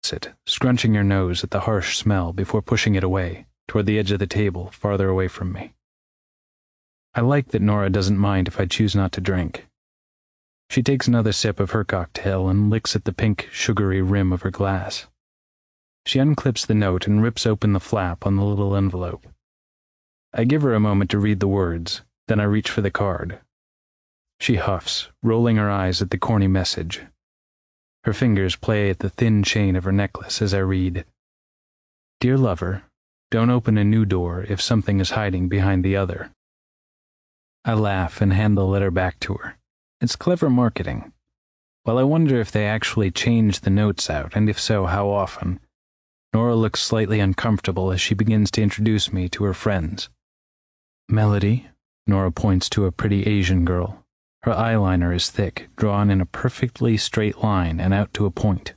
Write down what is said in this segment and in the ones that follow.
sniffs it, scrunching her nose at the harsh smell before pushing it away, toward the edge of the table, farther away from me. I like that Nora doesn't mind if I choose not to drink. She takes another sip of her cocktail and licks at the pink, sugary rim of her glass. She unclips the note and rips open the flap on the little envelope. I give her a moment to read the words, then I reach for the card. She huffs, rolling her eyes at the corny message. Her fingers play at the thin chain of her necklace as I read, "Dear lover, don't open a new door if something is hiding behind the other." I laugh and hand the letter back to her. It's clever marketing. While I wonder if they actually change the notes out, and if so, how often, Nora looks slightly uncomfortable as she begins to introduce me to her friends. Melody, Nora points to a pretty Asian girl. Her eyeliner is thick, drawn in a perfectly straight line and out to a point.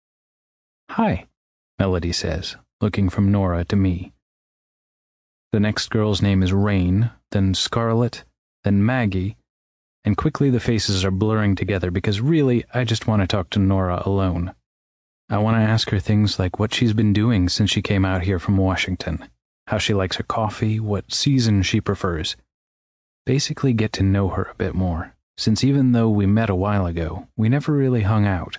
"Hi," Melody says, looking from Nora to me. The next girl's name is Rain, then Scarlett, then Maggie, and quickly the faces are blurring together because really I just want to talk to Nora alone. I want to ask her things like what she's been doing since she came out here from Washington, how she likes her coffee, what season she prefers. Basically get to know her a bit more, since even though we met a while ago, we never really hung out.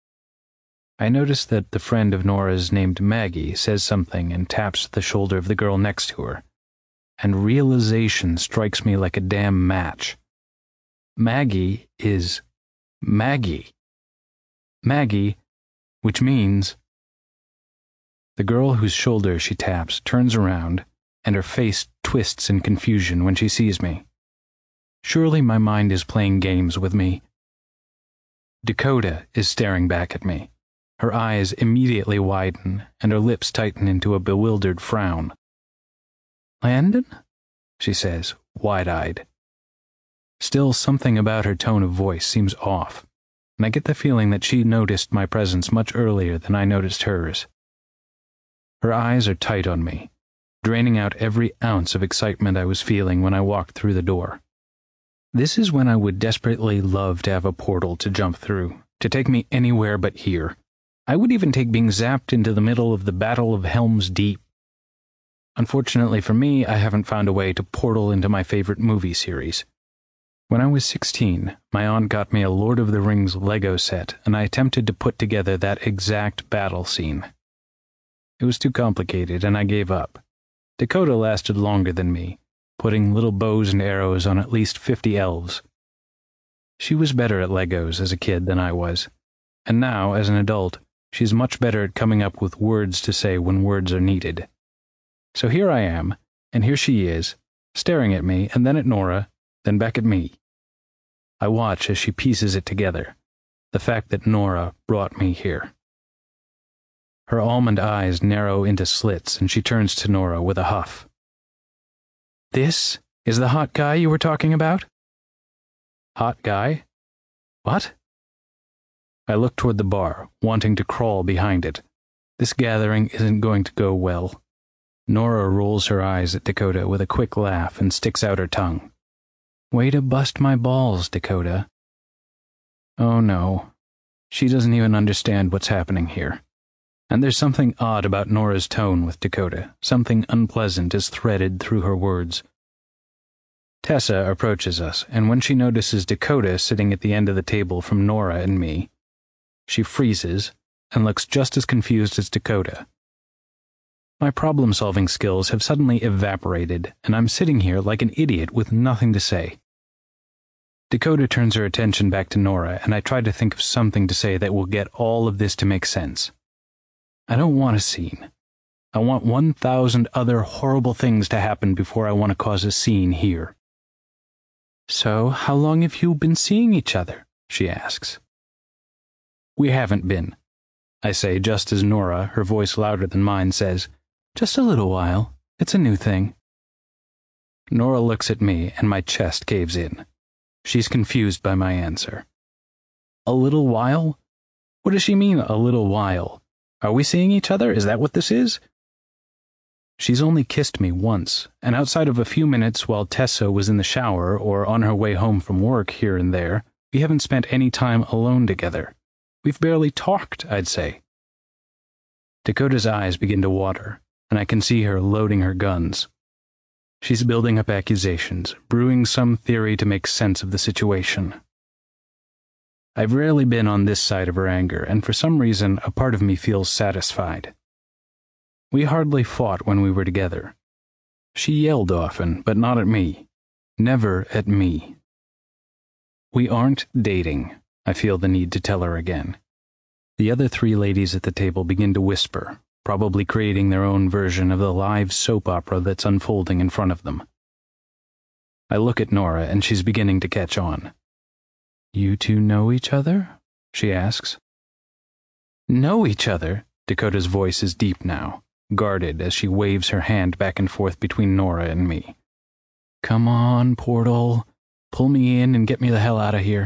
I notice that the friend of Nora's named Maggie says something and taps the shoulder of the girl next to her, and realization strikes me like a damn match. Maggie is Maggie. Maggie, which means... The girl whose shoulder she taps turns around, and her face twists in confusion when she sees me. Surely my mind is playing games with me. Dakota is staring back at me. Her eyes immediately widen, and her lips tighten into a bewildered frown. "Landon?" she says, wide-eyed. Still, something about her tone of voice seems off, and I get the feeling that she noticed my presence much earlier than I noticed hers. Her eyes are tight on me, draining out every ounce of excitement I was feeling when I walked through the door. This is when I would desperately love to have a portal to jump through, to take me anywhere but here. I would even take being zapped into the middle of the Battle of Helm's Deep. Unfortunately for me, I haven't found a way to portal into my favorite movie series. When I was 16, my aunt got me a Lord of the Rings Lego set, and I attempted to put together that exact battle scene. It was too complicated, and I gave up. Dakota lasted longer than me, putting little bows and arrows on at least 50 elves. She was better at Legos as a kid than I was, and now, as an adult, she's much better at coming up with words to say when words are needed. So here I am, and here she is, staring at me, and then at Nora, then back at me. I watch as she pieces it together, the fact that Nora brought me here. Her almond eyes narrow into slits, and she turns to Nora with a huff. "This is the hot guy you were talking about?" "Hot guy? What?" I look toward the bar, wanting to crawl behind it. This gathering isn't going to go well. Nora rolls her eyes at Dakota with a quick laugh and sticks out her tongue. "Way to bust my balls, Dakota." Oh no. She doesn't even understand what's happening here. And there's something odd about Nora's tone with Dakota. Something unpleasant is threaded through her words. Tessa approaches us, and when she notices Dakota sitting at the end of the table from Nora and me, she freezes and looks just as confused as Dakota. My problem-solving skills have suddenly evaporated, and I'm sitting here like an idiot with nothing to say. Dakota turns her attention back to Nora, and I try to think of something to say that will get all of this to make sense. I don't want a scene. I want 1,000 other horrible things to happen before I want to cause a scene here. "So, how long have you been seeing each other?" she asks. "We haven't been," I say, just as Nora, her voice louder than mine, says, "Just a little while. It's a new thing." Nora looks at me, and my chest caves in. She's confused by my answer. "A little while? What does she mean, a little while? Are we seeing each other? Is that what this is?" She's only kissed me once, and outside of a few minutes while Tessa was in the shower or on her way home from work here and there, we haven't spent any time alone together. We've barely talked, I'd say. Dakota's eyes begin to water, and I can see her loading her guns. She's building up accusations, brewing some theory to make sense of the situation. I've rarely been on this side of her anger, and for some reason, a part of me feels satisfied. We hardly fought when we were together. She yelled often, but not at me. Never at me. We aren't dating, I feel the need to tell her again. The other three ladies at the table begin to whisper, probably creating their own version of the live soap opera that's unfolding in front of them. I look at Nora, and she's beginning to catch on. "You two know each other?" she asks. "Know each other?" Dakota's voice is deep now, guarded as she waves her hand back and forth between Nora and me. "Come on, Portal. Pull me in and get me the hell out of here."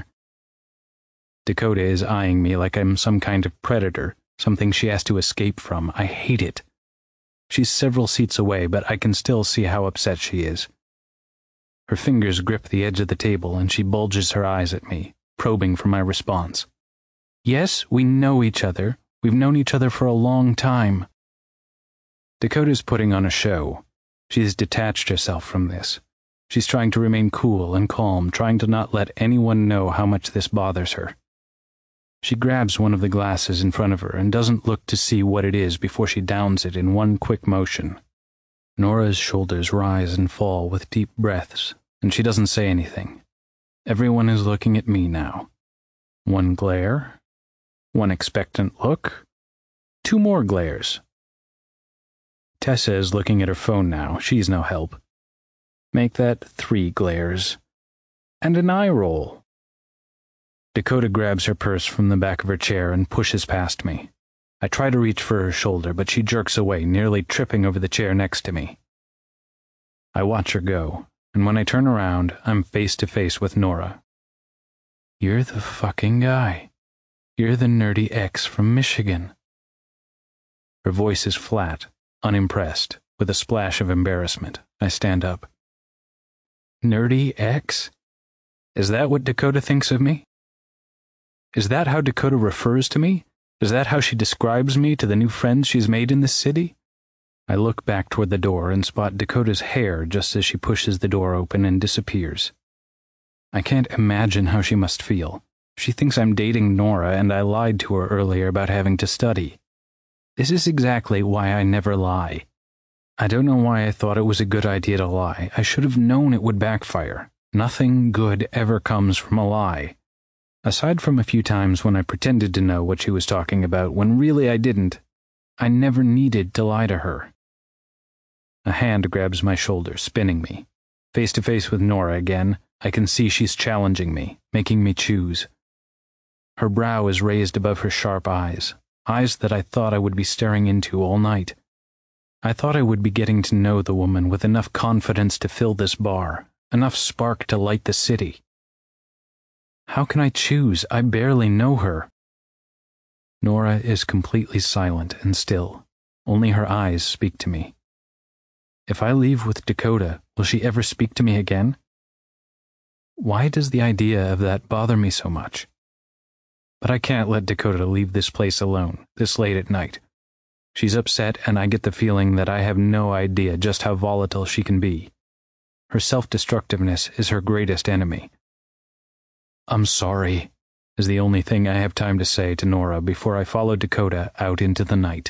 Dakota is eyeing me like I'm some kind of predator, something she has to escape from. I hate it. She's several seats away, but I can still see how upset she is. Her fingers grip the edge of the table, and she bulges her eyes at me, probing for my response. "Yes, we know each other. We've known each other for a long time." Dakota's putting on a show. She's detached herself from this. She's trying to remain cool and calm, trying to not let anyone know how much this bothers her. She grabs one of the glasses in front of her and doesn't look to see what it is before she downs it in one quick motion. Nora's shoulders rise and fall with deep breaths, and she doesn't say anything. Everyone is looking at me now. One glare, one expectant look, two more glares. Tessa is looking at her phone now. She's no help. Make that 3 glares. And an eye roll. Dakota grabs her purse from the back of her chair and pushes past me. I try to reach for her shoulder, but she jerks away, nearly tripping over the chair next to me. I watch her go, and when I turn around, I'm face to face with Nora. "You're the fucking guy. You're the nerdy ex from Michigan." Her voice is flat, unimpressed, with a splash of embarrassment. I stand up. "Nerdy ex? Is that what Dakota thinks of me? Is that how Dakota refers to me? Is that how she describes me to the new friends she's made in this city?" I look back toward the door and spot Dakota's hair just as she pushes the door open and disappears. I can't imagine how she must feel. She thinks I'm dating Nora, and I lied to her earlier about having to study. This is exactly why I never lie. I don't know why I thought it was a good idea to lie. I should have known it would backfire. Nothing good ever comes from a lie. Aside from a few times when I pretended to know what she was talking about when really I didn't, I never needed to lie to her. A hand grabs my shoulder, spinning me. Face to face with Nora again, I can see she's challenging me, making me choose. Her brow is raised above her sharp eyes, eyes that I thought I would be staring into all night. I thought I would be getting to know the woman with enough confidence to fill this bar, enough spark to light the city. How can I choose? I barely know her. Nora is completely silent and still. Only her eyes speak to me. If I leave with Dakota, will she ever speak to me again? Why does the idea of that bother me so much? But I can't let Dakota leave this place alone, this late at night. She's upset, and I get the feeling that I have no idea just how volatile she can be. Her self-destructiveness is her greatest enemy. "I'm sorry," is the only thing I have time to say to Nora before I follow Dakota out into the night.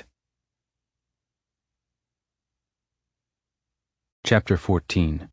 Chapter 14.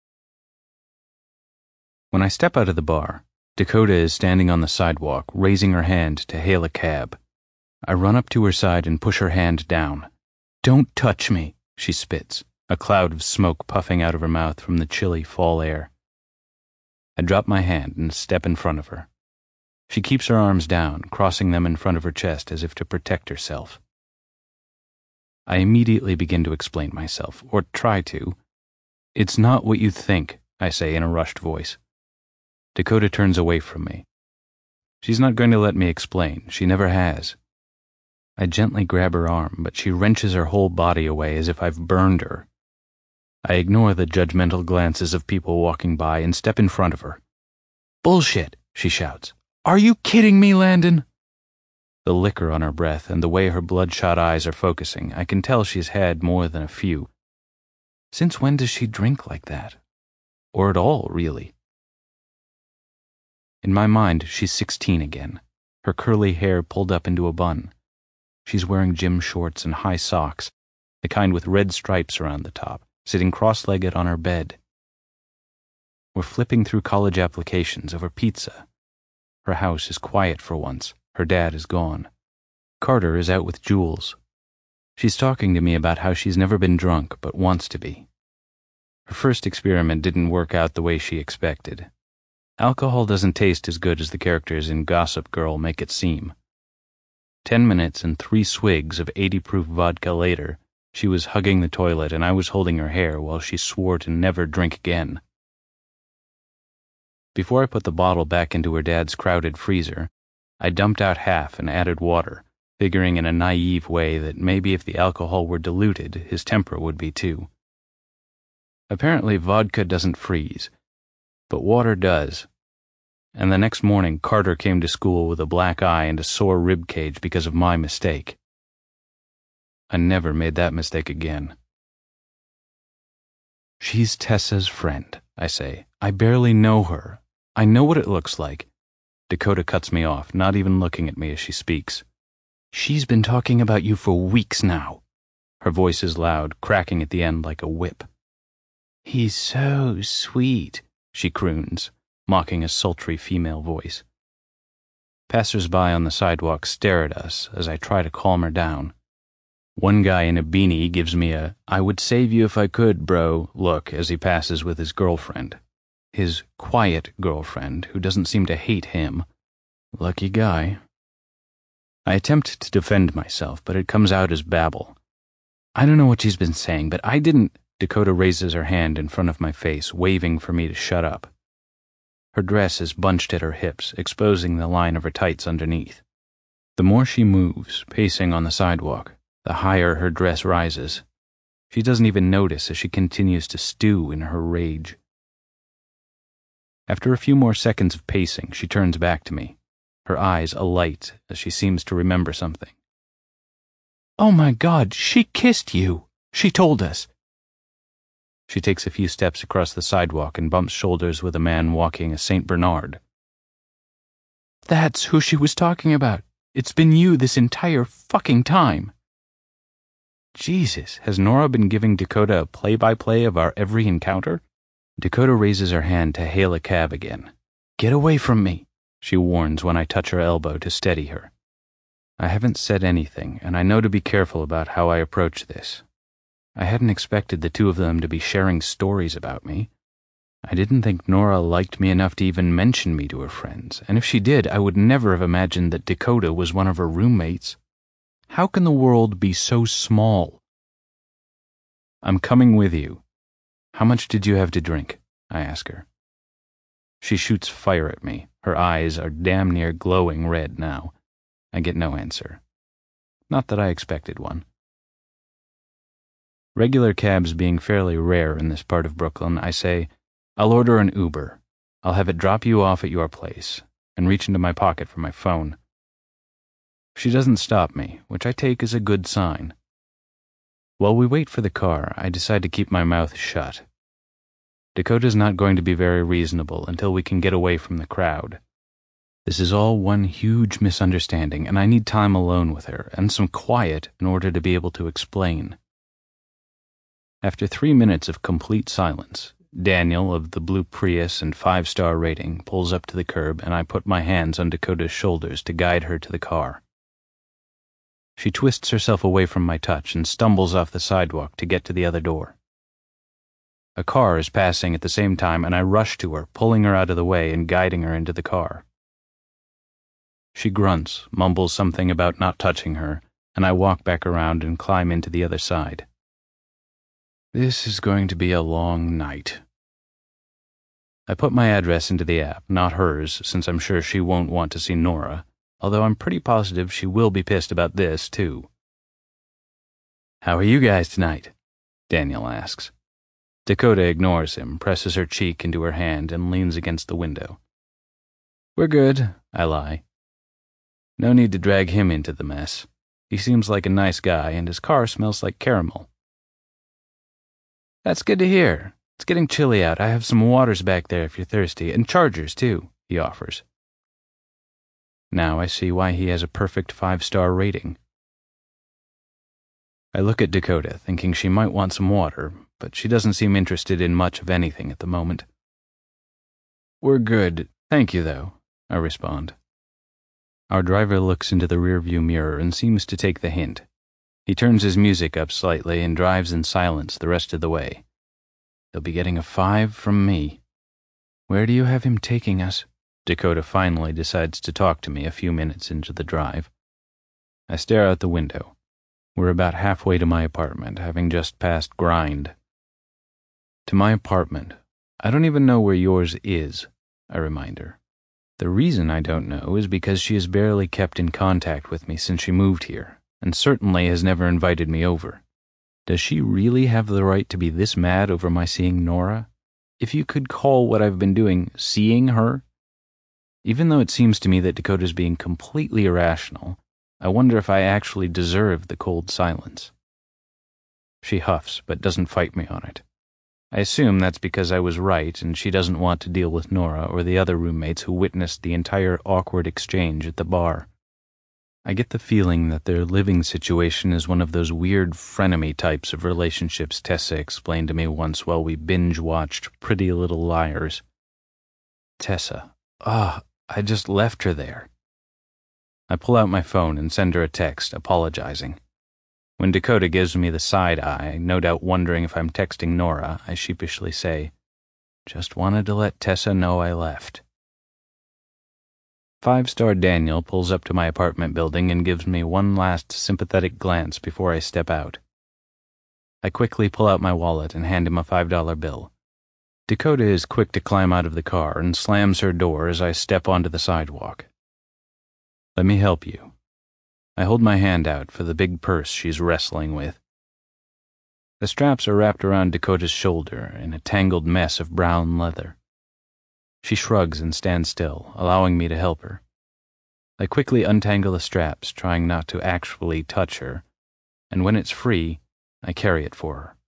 When I step out of the bar, Dakota is standing on the sidewalk, raising her hand to hail a cab. I run up to her side and push her hand down. "Don't touch me," she spits, a cloud of smoke puffing out of her mouth from the chilly fall air. I drop my hand and step in front of her. She keeps her arms down, crossing them in front of her chest as if to protect herself. I immediately begin to explain myself, or try to. "It's not what you think," I say in a rushed voice. Dakota turns away from me. She's not going to let me explain. She never has. I gently grab her arm, but she wrenches her whole body away as if I've burned her. I ignore the judgmental glances of people walking by and step in front of her. "Bullshit," she shouts. "Are you kidding me, Landon?" The liquor on her breath and the way her bloodshot eyes are focusing, I can tell she's had more than a few. Since when does she drink like that? Or at all, really? In my mind, she's 16 again, her curly hair pulled up into a bun. She's wearing gym shorts and high socks, the kind with red stripes around the top, sitting cross-legged on her bed. We're flipping through college applications over pizza. Her house is quiet for once. Her dad is gone. Carter is out with Jules. She's talking to me about how she's never been drunk but wants to be. Her first experiment didn't work out the way she expected. Alcohol doesn't taste as good as the characters in Gossip Girl make it seem. 10 minutes and 3 swigs of 80-proof vodka later, she was hugging the toilet and I was holding her hair while she swore to never drink again. Before I put the bottle back into her dad's crowded freezer, I dumped out half and added water, figuring in a naive way that maybe if the alcohol were diluted, his temper would be too. Apparently vodka doesn't freeze, but water does. And the next morning Carter came to school with a black eye and a sore rib cage because of my mistake. I never made that mistake again. She's Tessa's friend, I say. I barely know her. I know what it looks like. Dakota cuts me off, not even looking at me as she speaks. She's been talking about you for weeks now. Her voice is loud, cracking at the end like a whip. He's so sweet, she croons, mocking a sultry female voice. Passers-by on the sidewalk stare at us as I try to calm her down. One guy in a beanie gives me a "I would save you if I could, bro" look as he passes with his girlfriend. His quiet girlfriend, who doesn't seem to hate him. Lucky guy. I attempt to defend myself, but it comes out as babble. I don't know what she's been saying, but I didn't. Dakota raises her hand in front of my face, waving for me to shut up. Her dress is bunched at her hips, exposing the line of her tights underneath. The more she moves, pacing on the sidewalk, the higher her dress rises. She doesn't even notice as she continues to stew in her rage. After a few more seconds of pacing, she turns back to me, her eyes alight as she seems to remember something. Oh my God, she kissed you. She told us. She takes a few steps across the sidewalk and bumps shoulders with a man walking a St. Bernard. That's who she was talking about. It's been you this entire fucking time. Jesus, has Nora been giving Dakota a play-by-play of our every encounter? Dakota raises her hand to hail a cab again. Get away from me, she warns when I touch her elbow to steady her. I haven't said anything, and I know to be careful about how I approach this. I hadn't expected the two of them to be sharing stories about me. I didn't think Nora liked me enough to even mention me to her friends, and if she did, I would never have imagined that Dakota was one of her roommates. How can the world be so small? I'm coming with you. How much did you have to drink? I ask her. She shoots fire at me. Her eyes are damn near glowing red now. I get no answer. Not that I expected one. Regular cabs being fairly rare in this part of Brooklyn, I say, I'll order an Uber. I'll have it drop you off at your place, and reach into my pocket for my phone. She doesn't stop me, which I take as a good sign. While we wait for the car, I decide to keep my mouth shut. Dakota's not going to be very reasonable until we can get away from the crowd. This is all one huge misunderstanding, and I need time alone with her, and some quiet in order to be able to explain. After 3 minutes of complete silence, Daniel of the blue Prius and 5-star rating pulls up to the curb, and I put my hands on Dakota's shoulders to guide her to the car. She twists herself away from my touch and stumbles off the sidewalk to get to the other door. A car is passing at the same time, and I rush to her, pulling her out of the way and guiding her into the car. She grunts, mumbles something about not touching her, and I walk back around and climb into the other side. This is going to be a long night. I put my address into the app, not hers, since I'm sure she won't want to see Nora, although I'm pretty positive she will be pissed about this, too. How are you guys tonight? Daniel asks. Dakota ignores him, presses her cheek into her hand, and leans against the window. We're good, I lie. No need to drag him into the mess. He seems like a nice guy, and his car smells like caramel. That's good to hear. It's getting chilly out. I have some waters back there if you're thirsty, and chargers, too, he offers. Now I see why he has a perfect 5-star rating. I look at Dakota, thinking she might want some water, but she doesn't seem interested in much of anything at the moment. We're good. Thank you, though, I respond. Our driver looks into the rearview mirror and seems to take the hint. He turns his music up slightly and drives in silence the rest of the way. He'll be getting a 5 from me. Where do you have him taking us? Dakota finally decides to talk to me a few minutes into the drive. I stare out the window. We're about halfway to my apartment, having just passed Grind. To my apartment. I don't even know where yours is, I remind her. The reason I don't know is because she has barely kept in contact with me since she moved here, and certainly has never invited me over. Does she really have the right to be this mad over my seeing Nora? If you could call what I've been doing seeing her? Even though it seems to me that Dakota's being completely irrational, I wonder if I actually deserve the cold silence. She huffs, but doesn't fight me on it. I assume that's because I was right and she doesn't want to deal with Nora or the other roommates who witnessed the entire awkward exchange at the bar. I get the feeling that their living situation is one of those weird frenemy types of relationships Tessa explained to me once while we binge-watched Pretty Little Liars. Tessa. I just left her there. I pull out my phone and send her a text, apologizing. When Dakota gives me the side eye, no doubt wondering if I'm texting Nora, I sheepishly say, "Just wanted to let Tessa know I left." 5-star Daniel pulls up to my apartment building and gives me one last sympathetic glance before I step out. I quickly pull out my wallet and hand him a $5 bill. Dakota is quick to climb out of the car and slams her door as I step onto the sidewalk. Let me help you. I hold my hand out for the big purse she's wrestling with. The straps are wrapped around Dakota's shoulder in a tangled mess of brown leather. She shrugs and stands still, allowing me to help her. I quickly untangle the straps, trying not to actually touch her, and when it's free, I carry it for her.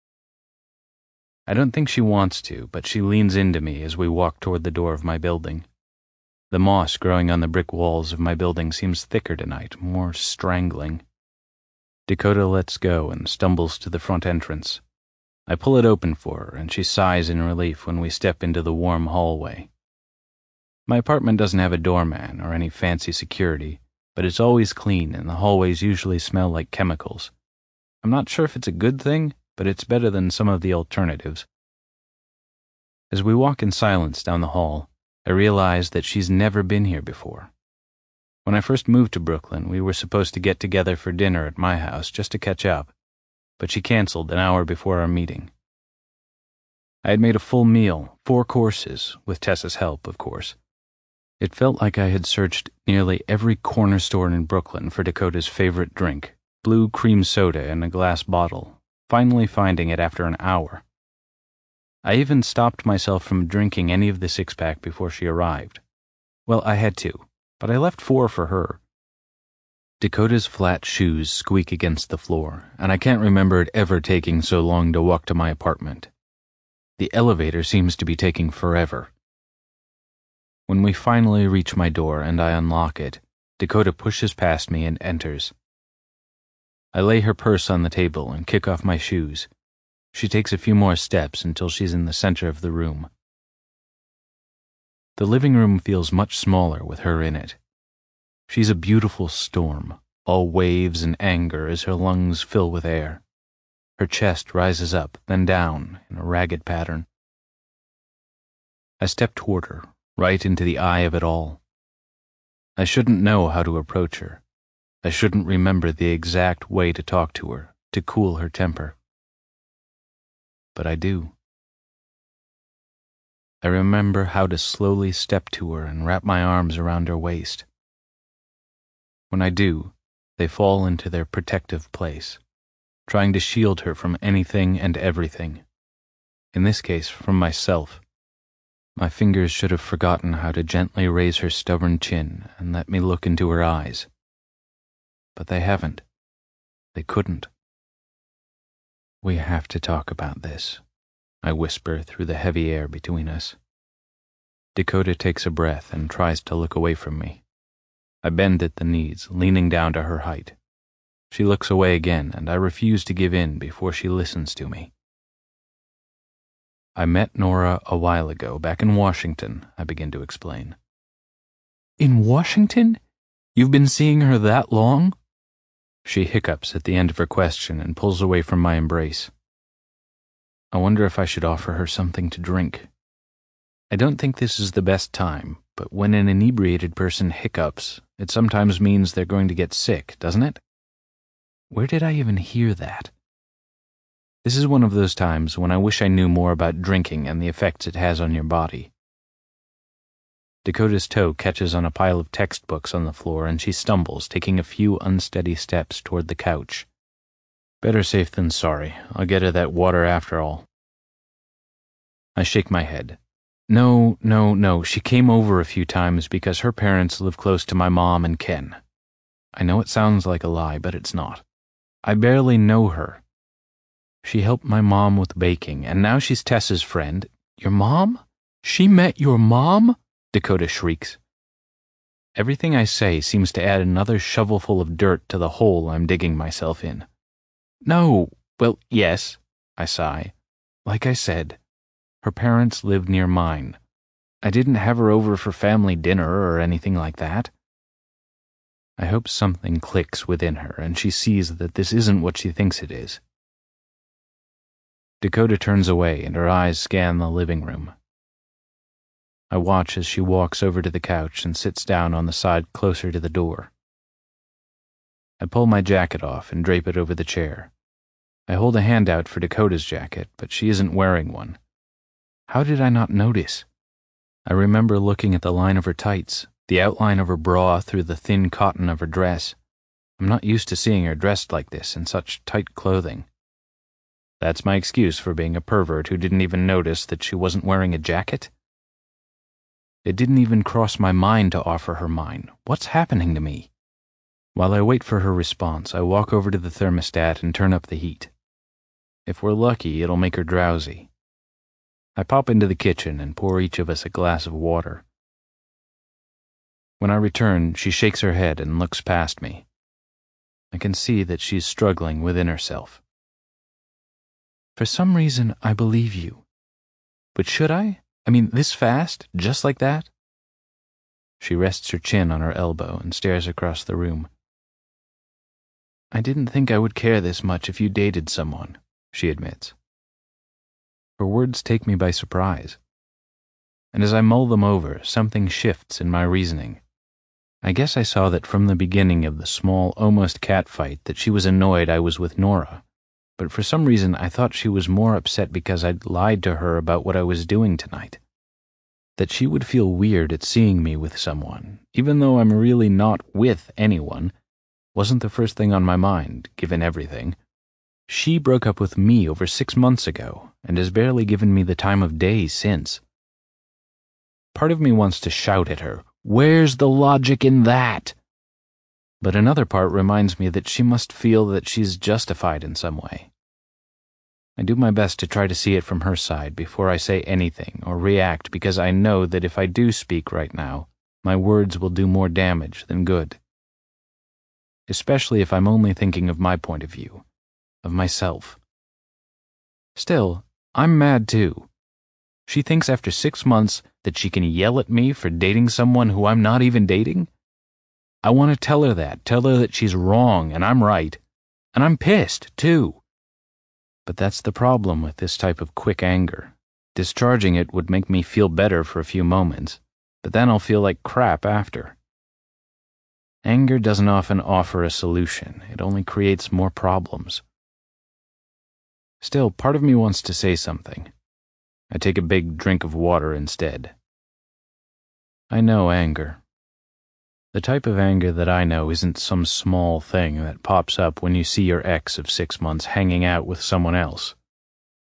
I don't think she wants to, but she leans into me as we walk toward the door of my building. The moss growing on the brick walls of my building seems thicker tonight, more strangling. Dakota lets go and stumbles to the front entrance. I pull it open for her, and she sighs in relief when we step into the warm hallway. My apartment doesn't have a doorman or any fancy security, but it's always clean and the hallways usually smell like chemicals. I'm not sure if it's a good thing, but it's better than some of the alternatives. As we walk in silence down the hall, I realize that she's never been here before. When I first moved to Brooklyn, we were supposed to get together for dinner at my house just to catch up, but she canceled an hour before our meeting. I had made a full meal, 4 courses, with Tessa's help, of course. It felt like I had searched nearly every corner store in Brooklyn for Dakota's favorite drink, blue cream soda in a glass bottle, finally finding it after an hour. I even stopped myself from drinking any of the 6-pack before she arrived. Well, I had to, but I left 4 for her. Dakota's flat shoes squeak against the floor, and I can't remember it ever taking so long to walk to my apartment. The elevator seems to be taking forever. When we finally reach my door and I unlock it, Dakota pushes past me and enters. I lay her purse on the table and kick off my shoes. She takes a few more steps until she's in the center of the room. The living room feels much smaller with her in it. She's a beautiful storm, all waves and anger as her lungs fill with air. Her chest rises up, then down, in a ragged pattern. I step toward her, right into the eye of it all. I shouldn't know how to approach her. I shouldn't remember the exact way to talk to her, to cool her temper. But I do. I remember how to slowly step to her and wrap my arms around her waist. When I do, they fall into their protective place, trying to shield her from anything and everything. In this case, from myself. My fingers should have forgotten how to gently raise her stubborn chin and let me look into her eyes. But they haven't. They couldn't. "We have to talk about this," I whisper through the heavy air between us. Dakota takes a breath and tries to look away from me. I bend at the knees, leaning down to her height. She looks away again, and I refuse to give in before she listens to me. "I met Nora a while ago, back in Washington," I begin to explain. "In Washington? You've been seeing her that long?" She hiccups at the end of her question and pulls away from my embrace. I wonder if I should offer her something to drink. I don't think this is the best time, but when an inebriated person hiccups, it sometimes means they're going to get sick, doesn't it? Where did I even hear that? This is one of those times when I wish I knew more about drinking and the effects it has on your body. Dakota's toe catches on a pile of textbooks on the floor and she stumbles, taking a few unsteady steps toward the couch. Better safe than sorry. I'll get her that water after all. I shake my head. No. She came over a few times because her parents live close to my mom and Ken. I know it sounds like a lie, but it's not. I barely know her. She helped my mom with baking, and now she's Tessa's friend. Your mom? She met your mom? Dakota shrieks. Everything I say seems to add another shovelful of dirt to the hole I'm digging myself in. No, well, yes, I sigh. Like I said, her parents live near mine. I didn't have her over for family dinner or anything like that. I hope something clicks within her and she sees that this isn't what she thinks it is. Dakota turns away and her eyes scan the living room. I watch as she walks over to the couch and sits down on the side closer to the door. I pull my jacket off and drape it over the chair. I hold a hand out for Dakota's jacket, but she isn't wearing one. How did I not notice? I remember looking at the line of her tights, the outline of her bra through the thin cotton of her dress. I'm not used to seeing her dressed like this in such tight clothing. That's my excuse for being a pervert who didn't even notice that she wasn't wearing a jacket? It didn't even cross my mind to offer her mine. What's happening to me? While I wait for her response, I walk over to the thermostat and turn up the heat. If we're lucky, it'll make her drowsy. I pop into the kitchen and pour each of us a glass of water. When I return, she shakes her head and looks past me. I can see that she's struggling within herself. For some reason, I believe you. But should I? I mean, this fast, just like that? She rests her chin on her elbow and stares across the room. I didn't think I would care this much if you dated someone, she admits. Her words take me by surprise. And as I mull them over, something shifts in my reasoning. I guess I saw that from the beginning of the small, almost cat fight that she was annoyed I was with Nora. But for some reason I thought she was more upset because I'd lied to her about what I was doing tonight. That she would feel weird at seeing me with someone, even though I'm really not with anyone, wasn't the first thing on my mind, given everything. She broke up with me over 6 months ago, and has barely given me the time of day since. Part of me wants to shout at her, "Where's the logic in that?" But another part reminds me that she must feel that she's justified in some way. I do my best to try to see it from her side before I say anything or react because I know that if I do speak right now, my words will do more damage than good. Especially if I'm only thinking of my point of view, of myself. Still, I'm mad too. She thinks after 6 months that she can yell at me for dating someone who I'm not even dating? I want to tell her that she's wrong and I'm right. And I'm pissed, too. But that's the problem with this type of quick anger. Discharging it would make me feel better for a few moments, but then I'll feel like crap after. Anger doesn't often offer a solution. It only creates more problems. Still, part of me wants to say something. I take a big drink of water instead. I know anger. The type of anger that I know isn't some small thing that pops up when you see your ex of 6 months hanging out with someone else.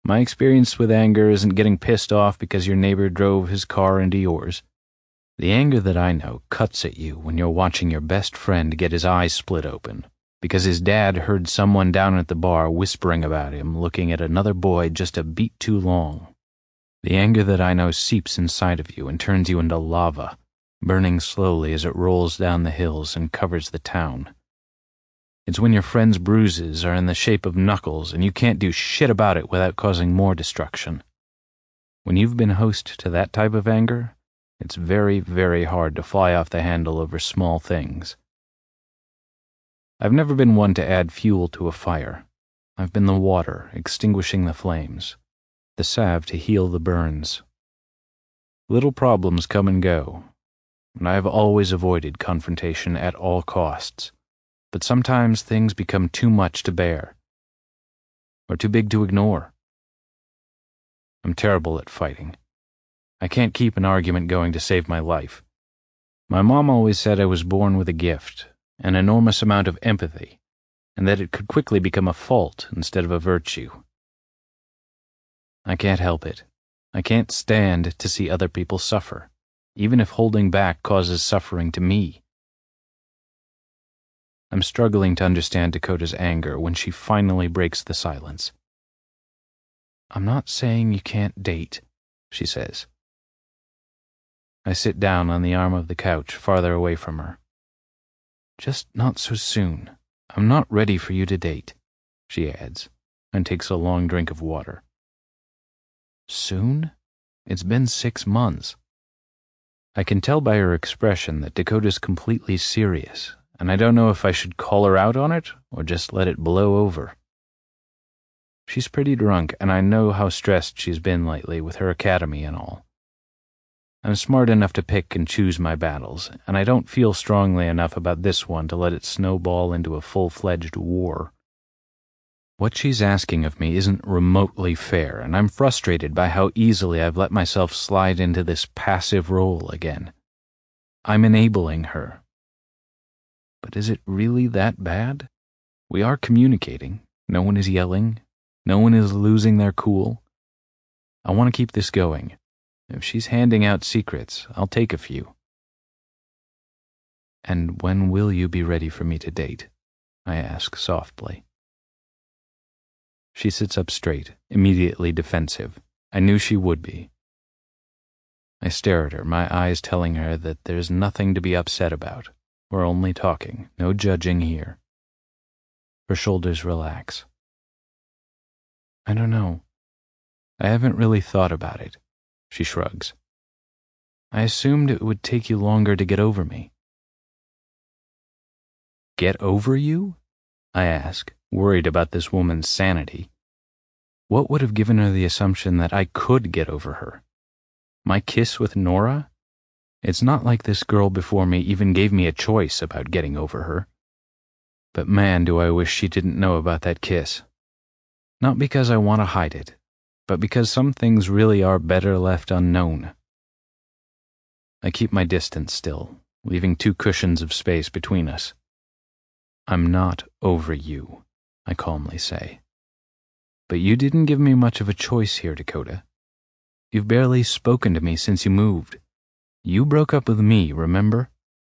My experience with anger isn't getting pissed off because your neighbor drove his car into yours. The anger that I know cuts at you when you're watching your best friend get his eyes split open because his dad heard someone down at the bar whispering about him looking at another boy just a beat too long. The anger that I know seeps inside of you and turns you into lava, burning slowly as it rolls down the hills and covers the town. It's when your friend's bruises are in the shape of knuckles and you can't do shit about it without causing more destruction. When you've been host to that type of anger, it's very, very hard to fly off the handle over small things. I've never been one to add fuel to a fire. I've been the water extinguishing the flames, the salve to heal the burns. Little problems come and go, and I have always avoided confrontation at all costs. But sometimes things become too much to bear, or too big to ignore. I'm terrible at fighting. I can't keep an argument going to save my life. My mom always said I was born with a gift, an enormous amount of empathy, and that it could quickly become a fault instead of a virtue. I can't help it. I can't stand to see other people suffer, even if holding back causes suffering to me. I'm struggling to understand Dakota's anger when she finally breaks the silence. "I'm not saying you can't date," she says. I sit down on the arm of the couch farther away from her. "Just not so soon. I'm not ready for you to date," she adds, and takes a long drink of water. "Soon? It's been 6 months." I can tell by her expression that Dakota's completely serious, and I don't know if I should call her out on it or just let it blow over. She's pretty drunk, and I know how stressed she's been lately with her academy and all. I'm smart enough to pick and choose my battles, and I don't feel strongly enough about this one to let it snowball into a full-fledged war. What she's asking of me isn't remotely fair, and I'm frustrated by how easily I've let myself slide into this passive role again. I'm enabling her. But is it really that bad? We are communicating. No one is yelling. No one is losing their cool. I want to keep this going. If she's handing out secrets, I'll take a few. "And when will you be ready for me to date?" I ask softly. She sits up straight, immediately defensive. I knew she would be. I stare at her, my eyes telling her that there's nothing to be upset about. We're only talking, no judging here. Her shoulders relax. "I don't know. I haven't really thought about it," she shrugs. "I assumed it would take you longer to get over me." "Get over you?" I ask, worried about this woman's sanity. What would have given her the assumption that I could get over her? My kiss with Nora? It's not like this girl before me even gave me a choice about getting over her. But man, do I wish she didn't know about that kiss. Not because I want to hide it, but because some things really are better left unknown. I keep my distance still, leaving 2 cushions of space between us. "I'm not over you," I calmly say. "But you didn't give me much of a choice here, Dakota. You've barely spoken to me since you moved. You broke up with me, remember?"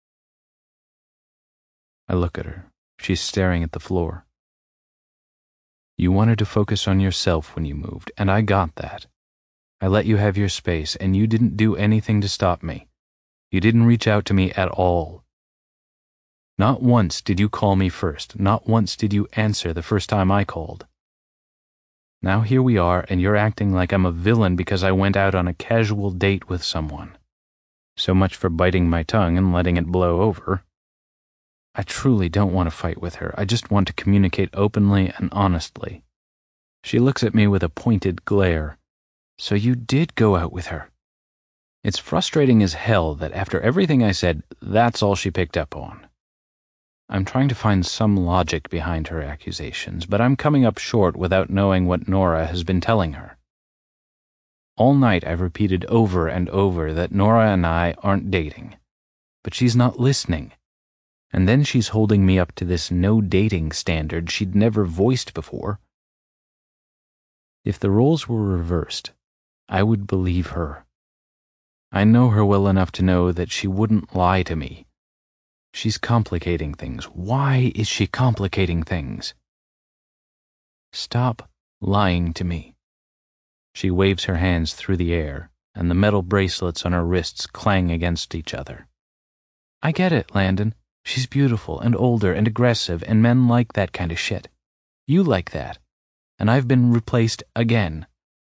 I look at her. She's staring at the floor. "You wanted to focus on yourself when you moved, and I got that. I let you have your space, and you didn't do anything to stop me. You didn't reach out to me at all. Not once did you call me first. Not once did you answer the first time I called. Now here we are, and you're acting like I'm a villain because I went out on a casual date with someone. So much for biting my tongue and letting it blow over. I truly don't want to fight with her. I just want to communicate openly and honestly." She looks at me with a pointed glare. "So you did go out with her?" It's frustrating as hell that after everything I said, that's all she picked up on. I'm trying to find some logic behind her accusations, but I'm coming up short without knowing what Nora has been telling her. All night I've repeated over and over that Nora and I aren't dating, but she's not listening. And then she's holding me up to this no-dating standard she'd never voiced before. If the roles were reversed, I would believe her. I know her well enough to know that she wouldn't lie to me. She's complicating things. Why is she complicating things? Stop lying to me. She waves her hands through the air, and the metal bracelets on her wrists clang against each other. I get it, Landon. She's beautiful and older and aggressive, and men like that kind of shit. You like that. And I've been replaced again.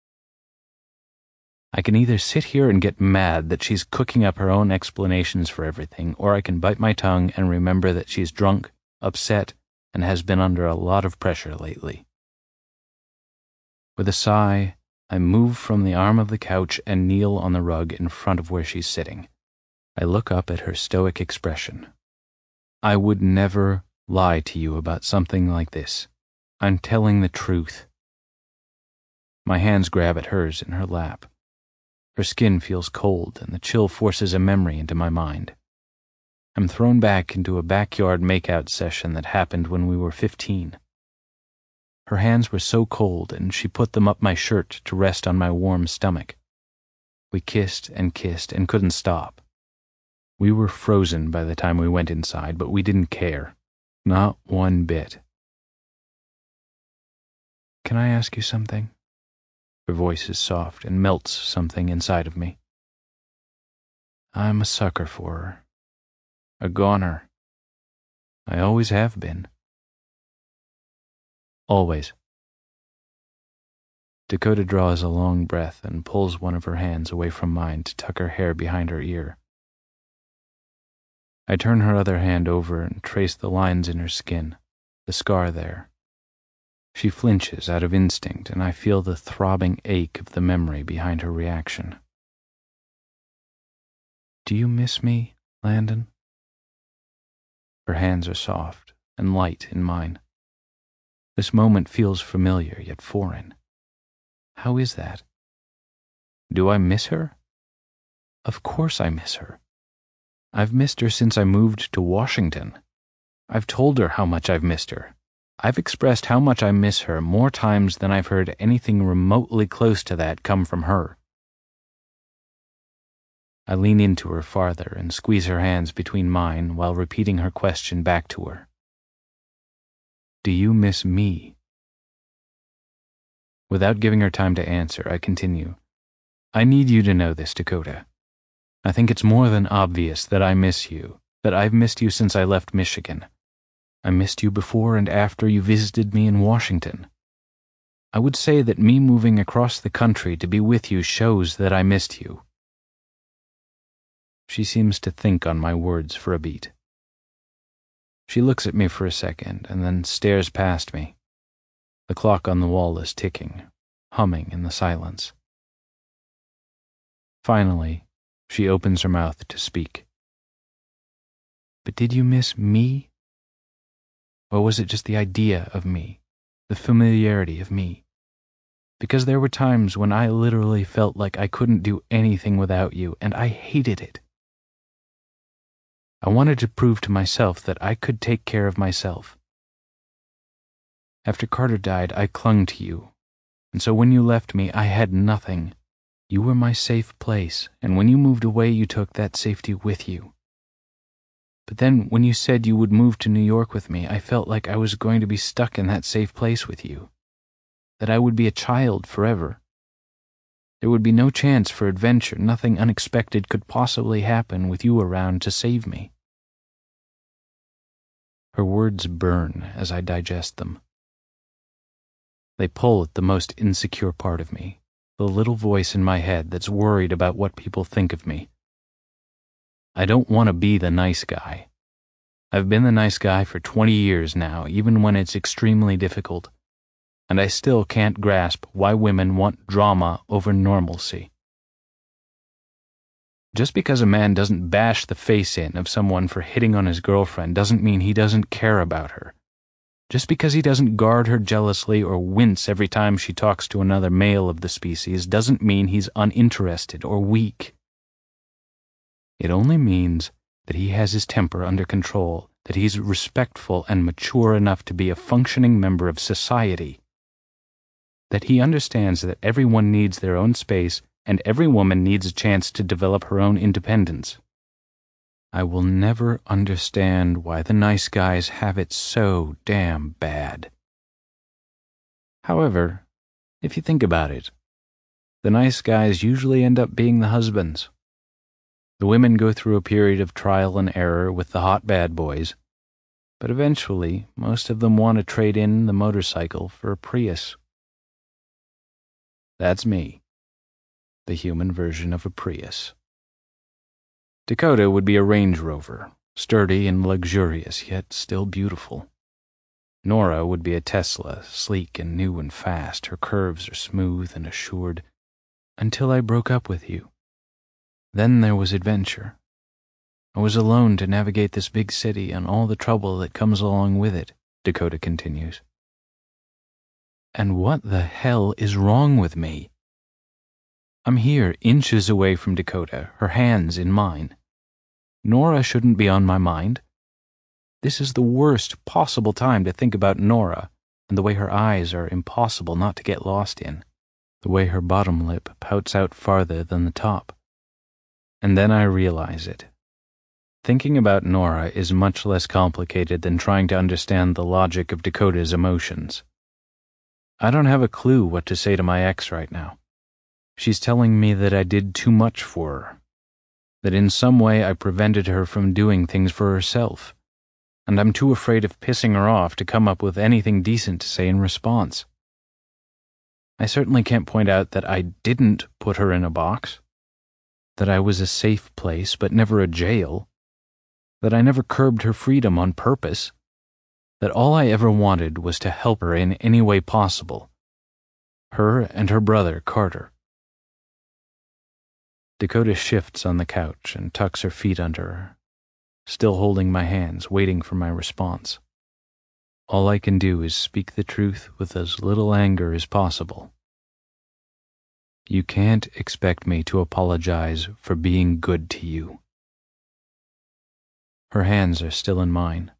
I can either sit here and get mad that she's cooking up her own explanations for everything, or I can bite my tongue and remember that she's drunk, upset, and has been under a lot of pressure lately. With a sigh, I move from the arm of the couch and kneel on the rug in front of where she's sitting. I look up at her stoic expression. I would never lie to you about something like this. I'm telling the truth. My hands grab at hers in her lap. Her skin feels cold, and the chill forces a memory into my mind. I'm thrown back into a backyard makeout session that happened when we were 15. Her hands were so cold, and she put them up my shirt to rest on my warm stomach. We kissed and couldn't stop. We were frozen by the time we went inside, but we didn't care. Not one bit. Can I ask you something? Her voice is soft and melts something inside of me. I'm a sucker for her. A goner. I always have been. Always. Dakota draws a long breath and pulls one of her hands away from mine to tuck her hair behind her ear. I turn her other hand over and trace the lines in her skin, the scar there. She flinches out of instinct, and I feel the throbbing ache of the memory behind her reaction. Do you miss me, Landon? Her hands are soft and light in mine. This moment feels familiar yet foreign. How is that? Do I miss her? Of course I miss her. I've missed her since I moved to Washington. I've told her how much I've missed her. I've expressed how much I miss her more times than I've heard anything remotely close to that come from her. I lean into her farther and squeeze her hands between mine while repeating her question back to her. Do you miss me? Without giving her time to answer, I continue. I need you to know this, Dakota. I think it's more than obvious that I miss you, that I've missed you since I left Michigan. I missed you before and after you visited me in Washington. I would say that me moving across the country to be with you shows that I missed you. She seems to think on my words for a beat. She looks at me for a second and then stares past me. The clock on the wall is ticking, humming in the silence. Finally, she opens her mouth to speak. But did you miss me? Or was it just the idea of me, the familiarity of me? Because there were times when I literally felt like I couldn't do anything without you, and I hated it. I wanted to prove to myself that I could take care of myself. After Carter died, I clung to you, and so when you left me, I had nothing. You were my safe place, and when you moved away, you took that safety with you. But then, when you said you would move to New York with me, I felt like I was going to be stuck in that safe place with you. That I would be a child forever. There would be no chance for adventure, nothing unexpected could possibly happen with you around to save me. Her words burn as I digest them. They pull at the most insecure part of me, the little voice in my head that's worried about what people think of me. I don't want to be the nice guy. I've been the nice guy for 20 years now, even when it's extremely difficult, and I still can't grasp why women want drama over normalcy. Just because a man doesn't bash the face in of someone for hitting on his girlfriend doesn't mean he doesn't care about her. Just because he doesn't guard her jealously or wince every time she talks to another male of the species doesn't mean he's uninterested or weak. It only means that he has his temper under control, that he's respectful and mature enough to be a functioning member of society. that he understands that everyone needs their own space and every woman needs a chance to develop her own independence. I will never understand why the nice guys have it so damn bad. However, if you think about it, the nice guys usually end up being the husbands. The women go through a period of trial and error with the hot bad boys, but eventually most of them want to trade in the motorcycle for a Prius. That's me, the human version of a Prius. Dakota would be a Range Rover, sturdy and luxurious, yet still beautiful. Nora would be a Tesla, sleek and new and fast. Her curves are smooth and assured. Until I broke up with you. Then there was adventure. I was alone to navigate this big city and all the trouble that comes along with it, Dakota continues. And what the hell is wrong with me? I'm here, inches away from Dakota, her hands in mine. Nora shouldn't be on my mind. This is the worst possible time to think about Nora and the way her eyes are impossible not to get lost in, the way her bottom lip pouts out farther than the top. And then I realize it. Thinking about Nora is much less complicated than trying to understand the logic of Dakota's emotions. I don't have a clue what to say to my ex right now. She's telling me that I did too much for her, that in some way I prevented her from doing things for herself, and I'm too afraid of pissing her off to come up with anything decent to say in response. I certainly can't point out that I didn't put her in a box, that I was a safe place but never a jail, that I never curbed her freedom on purpose, that all I ever wanted was to help her in any way possible, her and her brother, Carter. Dakota shifts on the couch and tucks her feet under her, still holding my hands, waiting for my response. All I can do is speak the truth with as little anger as possible. You can't expect me to apologize for being good to you. Her hands are still in mine.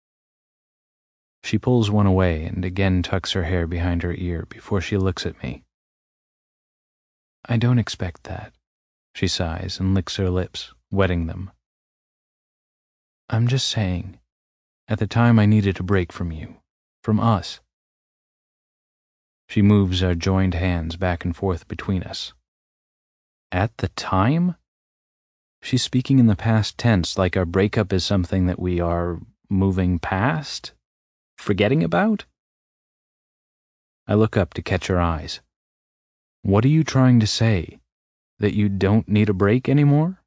She pulls one away and again tucks her hair behind her ear before she looks at me. I don't expect that, she sighs and licks her lips, wetting them. I'm just saying, at the time I needed a break from you, from us. She moves our joined hands back and forth between us. At the time? She's speaking in the past tense, like our breakup is something that we are moving past, forgetting about? I look up to catch her eyes. What are you trying to say? That you don't need a break anymore?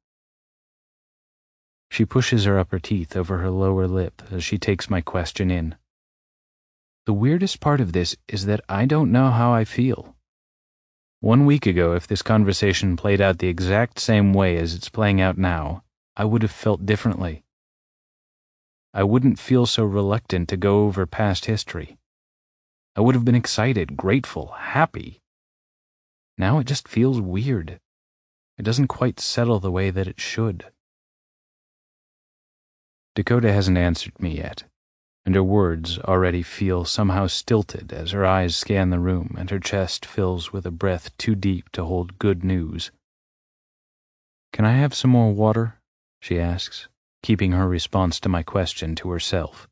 She pushes her upper teeth over her lower lip as she takes my question in. The weirdest part of this is that I don't know how I feel. 1 week ago, if this conversation played out the exact same way as it's playing out now, I would have felt differently. I wouldn't feel so reluctant to go over past history. I would have been excited, grateful, happy. Now it just feels weird. It doesn't quite settle the way that it should. Dakota hasn't answered me yet, and her words already feel somehow stilted as her eyes scan the room and her chest fills with a breath too deep to hold good news. Can I have some more water? She asks, keeping her response to my question to herself.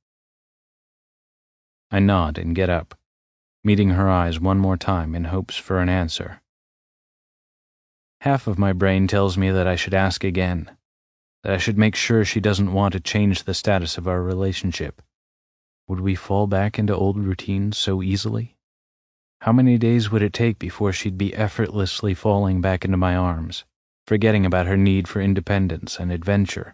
I nod and get up, meeting her eyes one more time in hopes for an answer. Half of my brain tells me that I should ask again, that I should make sure she doesn't want to change the status of our relationship. Would we fall back into old routines so easily? How many days would it take before she'd be effortlessly falling back into my arms, forgetting about her need for independence and adventure?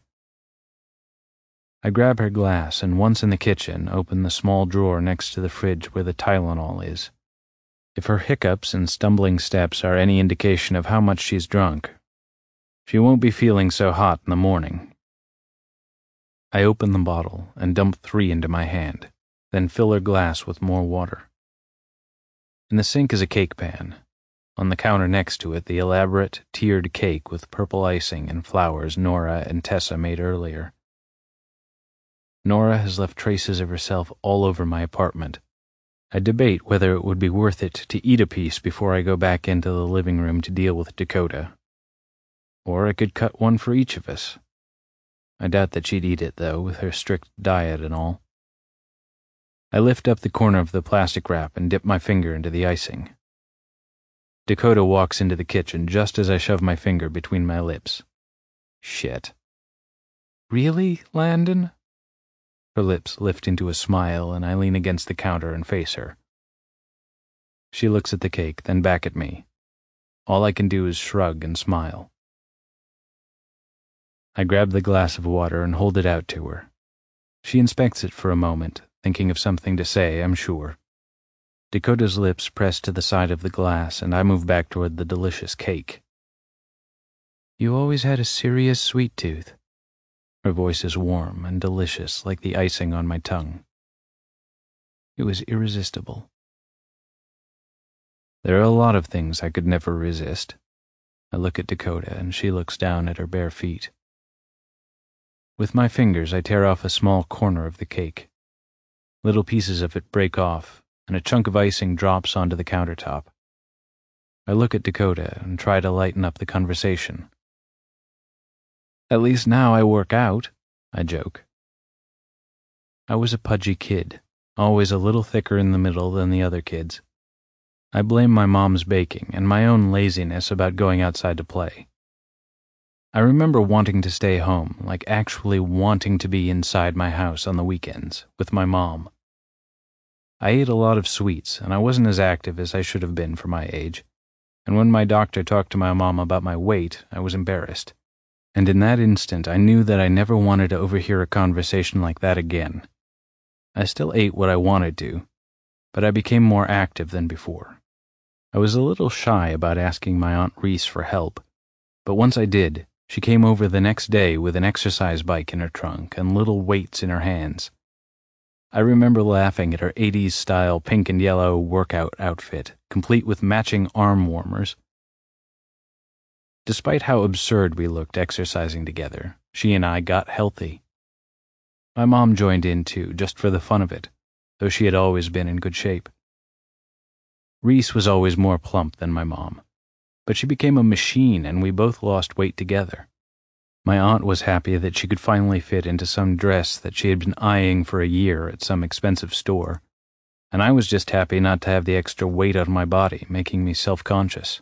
I grab her glass and once in the kitchen, open the small drawer next to the fridge where the Tylenol is. If her hiccups and stumbling steps are any indication of how much she's drunk, she won't be feeling so hot in the morning. I open the bottle and dump 3 into my hand, then fill her glass with more water. In the sink is a cake pan. On the counter next to it, the elaborate, tiered cake with purple icing and flowers Nora and Tessa made earlier. Nora has left traces of herself all over my apartment, I debate whether it would be worth it to eat a piece before I go back into the living room to deal with Dakota. Or I could cut one for each of us. I doubt that she'd eat it, though, with her strict diet and all. I lift up the corner of the plastic wrap and dip my finger into the icing. Dakota walks into the kitchen just as I shove my finger between my lips. Shit. Really, Landon? Her lips lift into a smile, and I lean against the counter and face her. She looks at the cake, then back at me. All I can do is shrug and smile. I grab the glass of water and hold it out to her. She inspects it for a moment, thinking of something to say, I'm sure. Dakota's lips press to the side of the glass, and I move back toward the delicious cake. You always had a serious sweet tooth. Her voice is warm and delicious, like the icing on my tongue. It was irresistible. There are a lot of things I could never resist. I look at Dakota, and she looks down at her bare feet. With my fingers, I tear off a small corner of the cake. Little pieces of it break off, and a chunk of icing drops onto the countertop. I look at Dakota and try to lighten up the conversation. At least now I work out, I joke. I was a pudgy kid, always a little thicker in the middle than the other kids. I blame my mom's baking and my own laziness about going outside to play. I remember wanting to stay home, like actually wanting to be inside my house on the weekends, with my mom. I ate a lot of sweets, and I wasn't as active as I should have been for my age, and when my doctor talked to my mom about my weight, I was embarrassed. And in that instant, I knew that I never wanted to overhear a conversation like that again. I still ate what I wanted to, but I became more active than before. I was a little shy about asking my Aunt Reese for help, but once I did, she came over the next day with an exercise bike in her trunk and little weights in her hands. I remember laughing at her 80s-style pink and yellow workout outfit, complete with matching arm warmers. Despite how absurd we looked exercising together, she and I got healthy. My mom joined in too, just for the fun of it, though she had always been in good shape. Reese was always more plump than my mom, but she became a machine and we both lost weight together. My aunt was happy that she could finally fit into some dress that she had been eyeing for a year at some expensive store, and I was just happy not to have the extra weight on my body, making me self-conscious.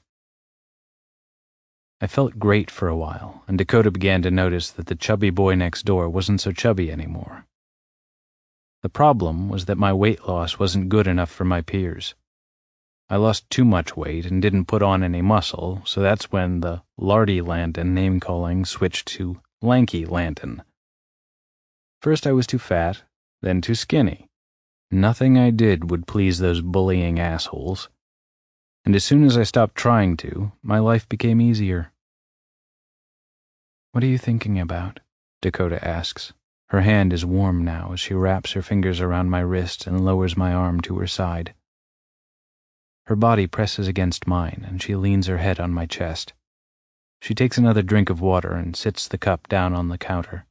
I felt great for a while, and Dakota began to notice that the chubby boy next door wasn't so chubby anymore. The problem was that my weight loss wasn't good enough for my peers. I lost too much weight and didn't put on any muscle, so that's when the Lardy Landon name-calling switched to Lanky Landon. First I was too fat, then too skinny. Nothing I did would please those bullying assholes. And as soon as I stopped trying to, my life became easier. What are you thinking about? Dakota asks. Her hand is warm now as she wraps her fingers around my wrist and lowers my arm to her side. Her body presses against mine, and she leans her head on my chest. She takes another drink of water and sits the cup down on the counter.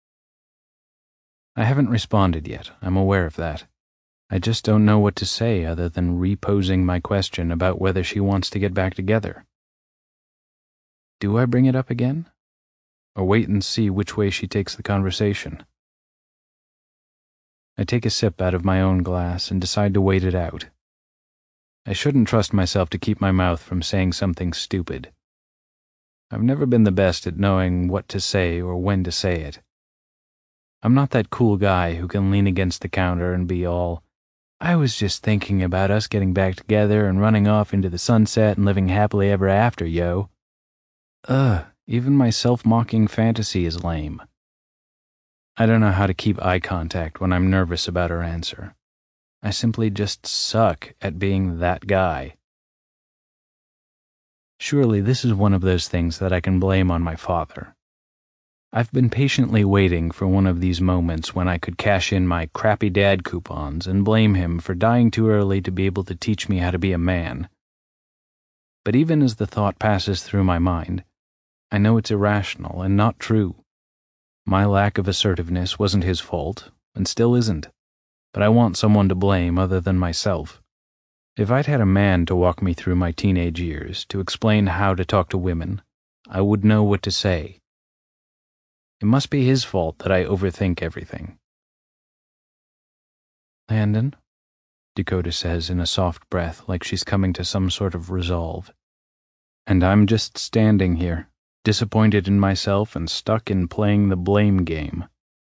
I haven't responded yet, I'm aware of that. I just don't know what to say other than reposing my question about whether she wants to get back together. Do I bring it up again? Or wait and see which way she takes the conversation? I take a sip out of my own glass and decide to wait it out. I shouldn't trust myself to keep my mouth from saying something stupid. I've never been the best at knowing what to say or when to say it. I'm not that cool guy who can lean against the counter and be all, I was just thinking about us getting back together and running off into the sunset and living happily ever after, yo. Even my self-mocking fantasy is lame. I don't know how to keep eye contact when I'm nervous about her answer. I simply just suck at being that guy. Surely this is one of those things that I can blame on my father. I've been patiently waiting for one of these moments when I could cash in my crappy dad coupons and blame him for dying too early to be able to teach me how to be a man. But even as the thought passes through my mind, I know it's irrational and not true. My lack of assertiveness wasn't his fault, and still isn't. but I want someone to blame other than myself. If I'd had a man to walk me through my teenage years, to explain how to talk to women, I would know what to say. It must be his fault that I overthink everything. Landon, Dakota says in a soft breath like she's coming to some sort of resolve. And I'm just standing here, disappointed in myself and stuck in playing the blame game.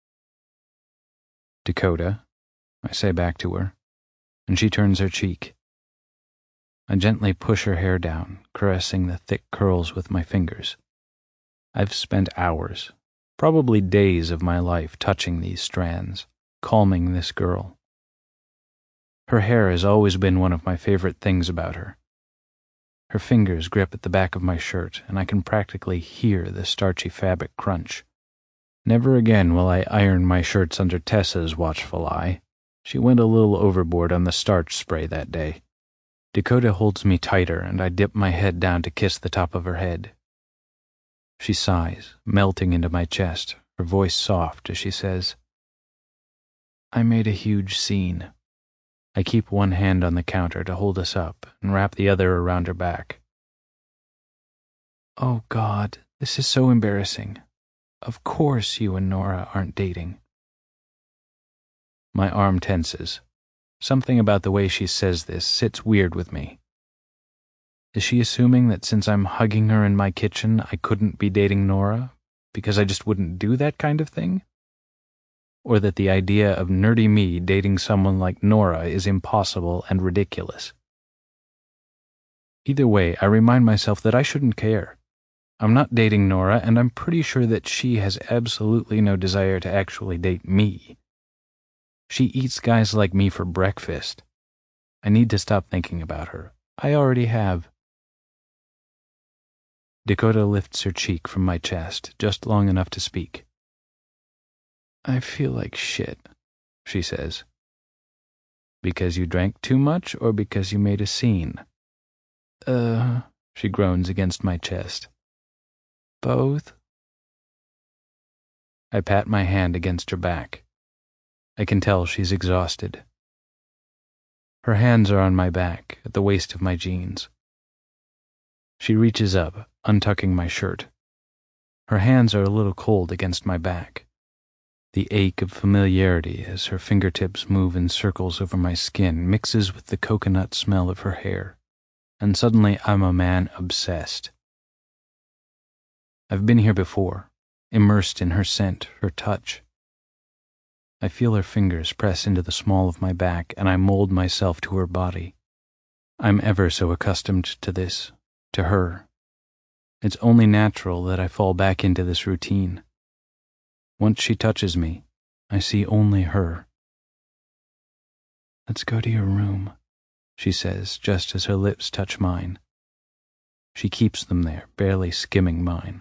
Dakota, I say back to her, and she turns her cheek. I gently push her hair down, caressing the thick curls with my fingers. I've spent hours, probably days of my life touching these strands, calming this girl. Her hair has always been one of my favorite things about her. Her fingers grip at the back of my shirt, and I can practically hear the starchy fabric crunch. Never again will I iron my shirts under Tessa's watchful eye. She went a little overboard on the starch spray that day. Dakota holds me tighter, and I dip my head down to kiss the top of her head. She sighs, melting into my chest, her voice soft as she says, I made a huge scene. I keep one hand on the counter to hold us up and wrap the other around her back. Oh God, this is so embarrassing. Of course you and Nora aren't dating. My arm tenses. Something about the way she says this sits weird with me. Is she assuming that since I'm hugging her in my kitchen, I couldn't be dating Nora because I just wouldn't do that kind of thing? Or that the idea of nerdy me dating someone like Nora is impossible and ridiculous? Either way, I remind myself that I shouldn't care. I'm not dating Nora, and I'm pretty sure that she has absolutely no desire to actually date me. She eats guys like me for breakfast. I need to stop thinking about her. I already have. Dakota lifts her cheek from my chest, just long enough to speak. I feel like shit, she says. Because you drank too much or because you made a scene? She groans against my chest. Both? I pat my hand against her back. I can tell she's exhausted. Her hands are on my back, at the waist of my jeans. She reaches up, untucking my shirt. Her hands are a little cold against my back. The ache of familiarity as her fingertips move in circles over my skin mixes with the coconut smell of her hair, and suddenly I'm a man obsessed. I've been here before, immersed in her scent, her touch. I feel her fingers press into the small of my back, and I mold myself to her body. I'm ever so accustomed to this, to her. It's only natural that I fall back into this routine. Once she touches me, I see only her. Let's go to your room, she says, just as her lips touch mine. She keeps them there, barely skimming mine.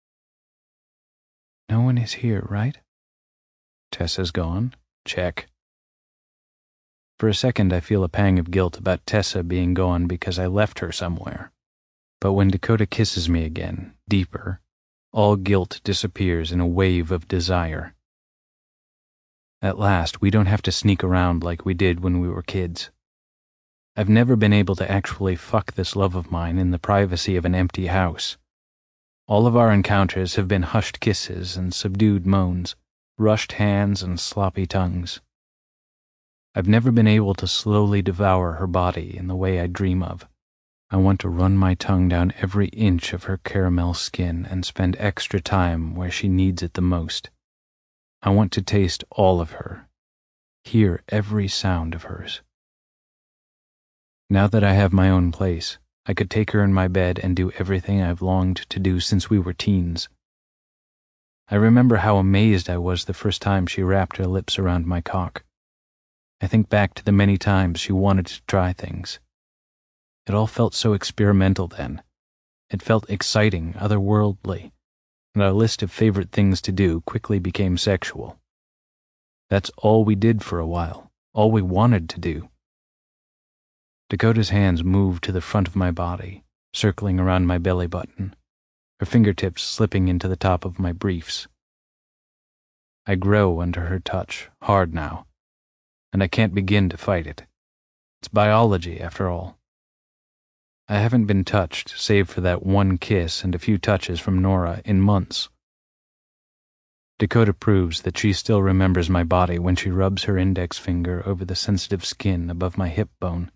No one is here, right? Tessa's gone. Check. For a second, I feel a pang of guilt about Tessa being gone because I left her somewhere. But when Dakota kisses me again, deeper, all guilt disappears in a wave of desire. At last, we don't have to sneak around like we did when we were kids. I've never been able to actually fuck this love of mine in the privacy of an empty house. All of our encounters have been hushed kisses and subdued moans, rushed hands and sloppy tongues. I've never been able to slowly devour her body in the way I dream of. I want to run my tongue down every inch of her caramel skin and spend extra time where she needs it the most. I want to taste all of her, hear every sound of hers. Now that I have my own place, I could take her in my bed and do everything I've longed to do since we were teens. I remember how amazed I was the first time she wrapped her lips around my cock. I think back to the many times she wanted to try things. It all felt so experimental then. It felt exciting, otherworldly, and our list of favorite things to do quickly became sexual. That's all we did for a while, all we wanted to do. Dakota's hands moved to the front of my body, circling around my belly button, her fingertips slipping into the top of my briefs. I grow under her touch, hard now. and I can't begin to fight it. It's biology, after all. I haven't been touched, save for that one kiss and a few touches from Nora, in months. Dakota proves that she still remembers my body when she rubs her index finger over the sensitive skin above my hip bone.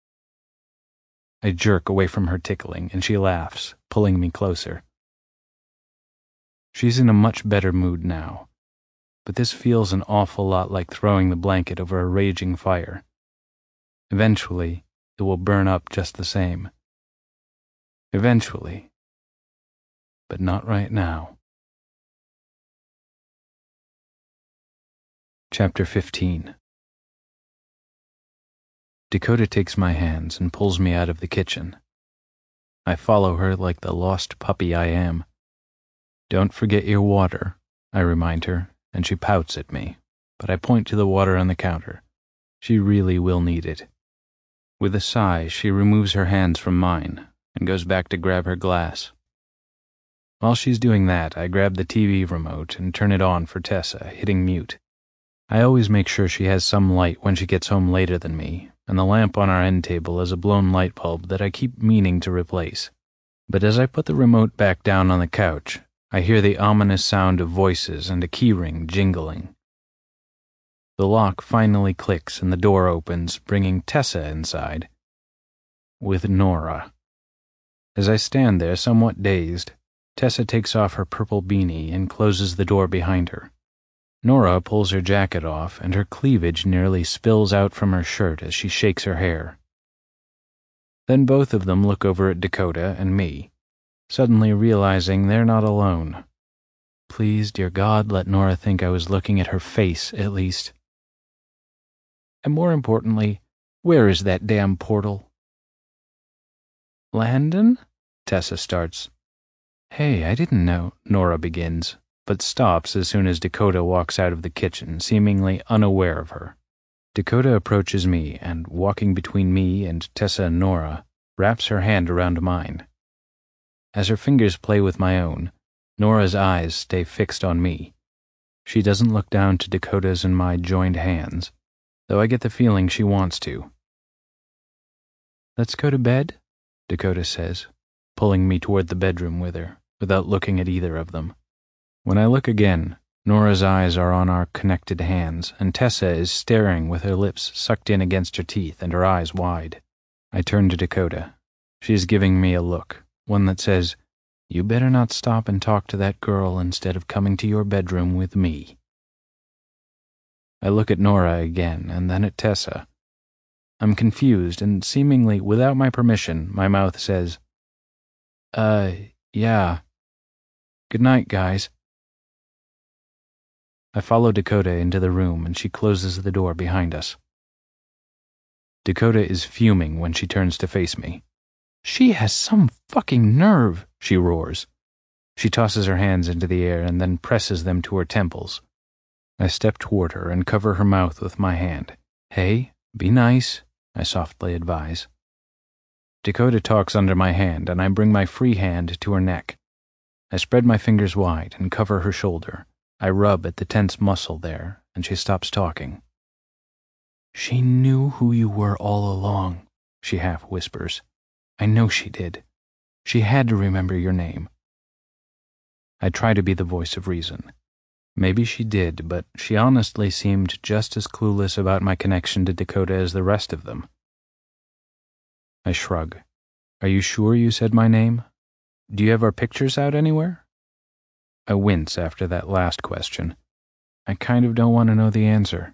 I jerk away from her tickling, and she laughs, pulling me closer. She's in a much better mood now, but this feels an awful lot like throwing the blanket over a raging fire. Eventually, it will burn up just the same. Eventually. But not right now. Chapter 15. Dakota takes my hands and pulls me out of the kitchen. I follow her like the lost puppy I am. Don't forget your water, I remind her, and she pouts at me, but I point to the water on the counter. She really will need it. With a sigh, she removes her hands from mine and goes back to grab her glass. While she's doing that, I grab the TV remote and turn it on for Tessa, hitting mute. I always make sure she has some light when she gets home later than me, and the lamp on our end table is a blown light bulb that I keep meaning to replace. But as I put the remote back down on the couch, I hear the ominous sound of voices and a keyring jingling. The lock finally clicks and the door opens, bringing Tessa inside. With Nora. As I stand there, somewhat dazed, Tessa takes off her purple beanie and closes the door behind her. Nora pulls her jacket off, and her cleavage nearly spills out from her shirt as she shakes her hair. Then both of them look over at Dakota and me, suddenly realizing they're not alone. Please, dear God, let Nora think I was looking at her face, at least. And more importantly, where is that damn portal? Landon? Tessa starts. Hey, I didn't know, Nora begins, but stops as soon as Dakota walks out of the kitchen, seemingly unaware of her. Dakota approaches me and, walking between me and Tessa and Nora, wraps her hand around mine. As her fingers play with my own, Nora's eyes stay fixed on me. She doesn't look down to Dakota's and my joined hands, though I get the feeling she wants to. Let's go to bed, Dakota says, pulling me toward the bedroom with her, without looking at either of them. When I look again, Nora's eyes are on our connected hands, and Tessa is staring with her lips sucked in against her teeth and her eyes wide. I turn to Dakota. She is giving me a look, one that says, "You better not stop and talk to that girl instead of coming to your bedroom with me." I look at Nora again, and then at Tessa. I'm confused, and seemingly without my permission, my mouth says, yeah. Good night, guys." I follow Dakota into the room, and she closes the door behind us. Dakota is fuming when she turns to face me. "She has some fucking nerve," she roars. She tosses her hands into the air and then presses them to her temples. I step toward her and cover her mouth with my hand. "Hey, be nice," I softly advise. Dakota talks under my hand, and I bring my free hand to her neck. I spread my fingers wide and cover her shoulder. I rub at the tense muscle there, and she stops talking. "She knew who you were all along," she half whispers. "I know she did. She had to remember your name." I try to be the voice of reason. Maybe she did, but she honestly seemed just as clueless about my connection to Dakota as the rest of them. I shrug. "Are you sure you said my name? Do you have our pictures out anywhere?" I wince after that last question. I kind of don't want to know the answer.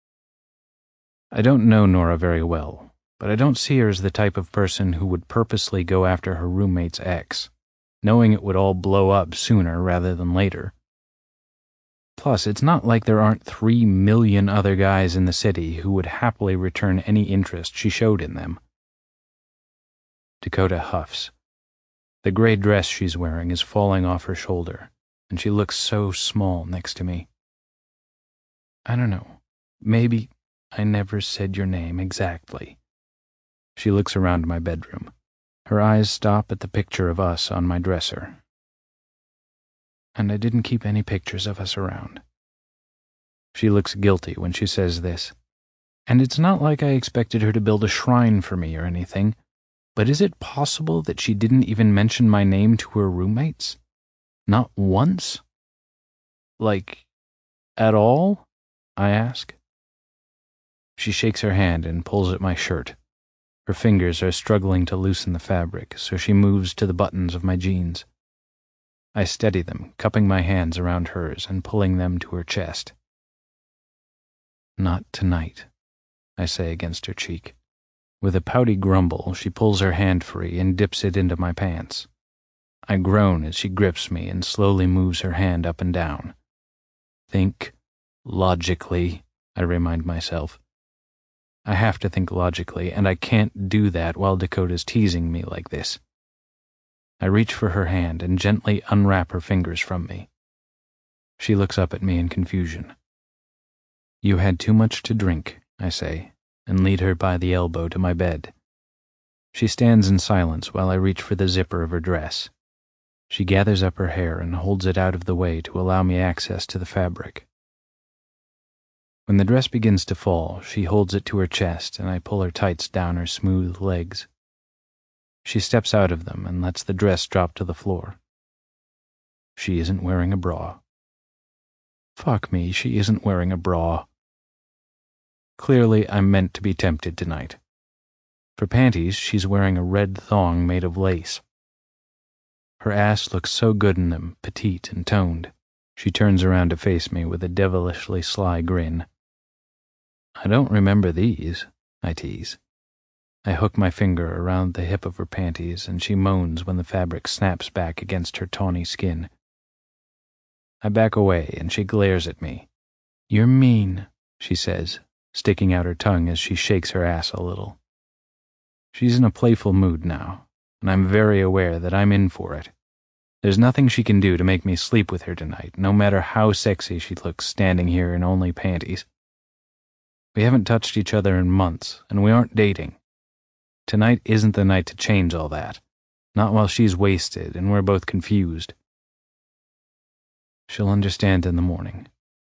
I don't know Nora very well, but I don't see her as the type of person who would purposely go after her roommate's ex, knowing it would all blow up sooner rather than later. Plus, it's not like there aren't 3 million other guys in the city who would happily return any interest she showed in them. Dakota huffs. The gray dress she's wearing is falling off her shoulder, and she looks so small next to me. "I don't know. Maybe I never said your name exactly." She looks around my bedroom. Her eyes stop at the picture of us on my dresser. "And I didn't keep any pictures of us around." She looks guilty when she says this. And it's not like I expected her to build a shrine for me or anything, but is it possible that she didn't even mention my name to her roommates? Not once? Like, at all? I ask. She shakes her hand and pulls at my shirt. Her fingers are struggling to loosen the fabric, so she moves to the buttons of my jeans. I steady them, cupping my hands around hers and pulling them to her chest. Not tonight, I say against her cheek. With a pouty grumble, she pulls her hand free and dips it into my pants. I groan as she grips me and slowly moves her hand up and down. Think logically, I remind myself. I have to think logically, and I can't do that while Dakota's teasing me like this. I reach for her hand and gently unwrap her fingers from me. She looks up at me in confusion. You had too much to drink, I say, and lead her by the elbow to my bed. She stands in silence while I reach for the zipper of her dress. She gathers up her hair and holds it out of the way to allow me access to the fabric. When the dress begins to fall, she holds it to her chest and I pull her tights down her smooth legs. She steps out of them and lets the dress drop to the floor. She isn't wearing a bra. Fuck me, she isn't wearing a bra. Clearly, I'm meant to be tempted tonight. For panties, she's wearing a red thong made of lace. Her ass looks so good in them, petite and toned. She turns around to face me with a devilishly sly grin. I don't remember these, I tease. I hook my finger around the hip of her panties and she moans when the fabric snaps back against her tawny skin. I back away and she glares at me. You're mean, she says, sticking out her tongue as she shakes her ass a little. She's in a playful mood now, and I'm very aware that I'm in for it. There's nothing she can do to make me sleep with her tonight, no matter how sexy she looks standing here in only panties. We haven't touched each other in months, and we aren't dating. Tonight isn't the night to change all that, not while she's wasted and we're both confused. She'll understand in the morning.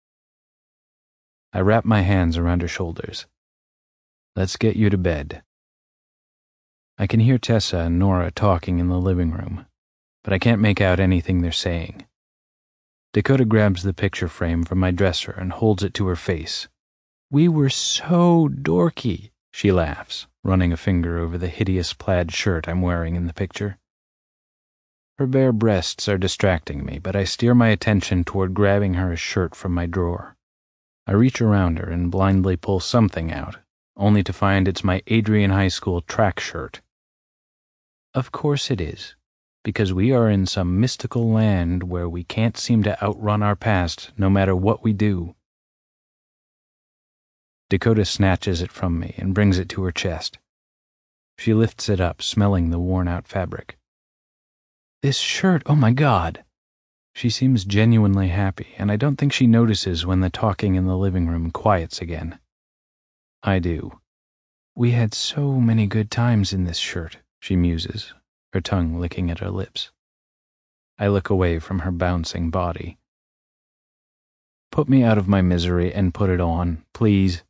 I wrap my hands around her shoulders. Let's get you to bed. I can hear Tessa and Nora talking in the living room, but I can't make out anything they're saying. Dakota grabs the picture frame from my dresser and holds it to her face. We were so dorky, she laughs, running a finger over the hideous plaid shirt I'm wearing in the picture. Her bare breasts are distracting me, but I steer my attention toward grabbing her a shirt from my drawer. I reach around her and blindly pull something out, only to find it's my Adrian High School track shirt. Of course it is, because we are in some mystical land where we can't seem to outrun our past no matter what we do. Dakota snatches it from me and brings it to her chest. She lifts it up, smelling the worn-out fabric. This shirt, oh my God! She seems genuinely happy, and I don't think she notices when the talking in the living room quiets again. I do. We had so many good times in this shirt, she muses, her tongue licking at her lips. I look away from her bouncing body. Put me out of my misery and put it on, please.